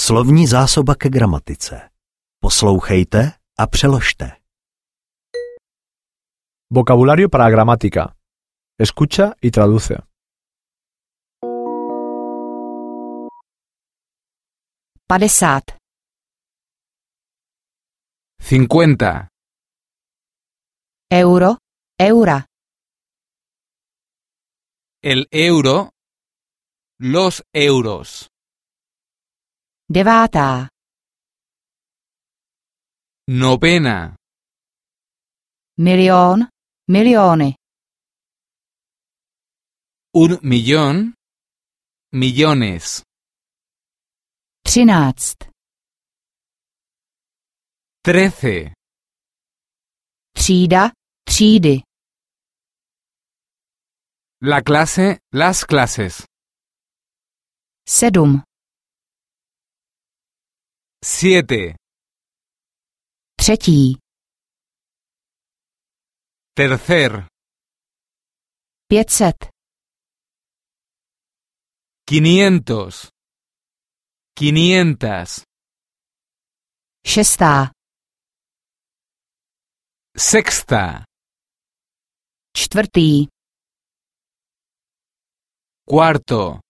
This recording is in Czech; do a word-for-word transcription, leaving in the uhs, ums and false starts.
Slovní zásoba ke gramatice. Poslouchejte a přeložte. Vocabulario para gramática. Escucha y traduce. padesát, cincuenta, euro, eura, el euro, los euros, devátá, novena, milion, miliony, un millón, millones, třináct, trece, třída, třídy, la clase, las clases, sedm, siete, třetí, tercer, pět set, quinientos, quinientas, šestá, sexta, čtvrtý, cuarto,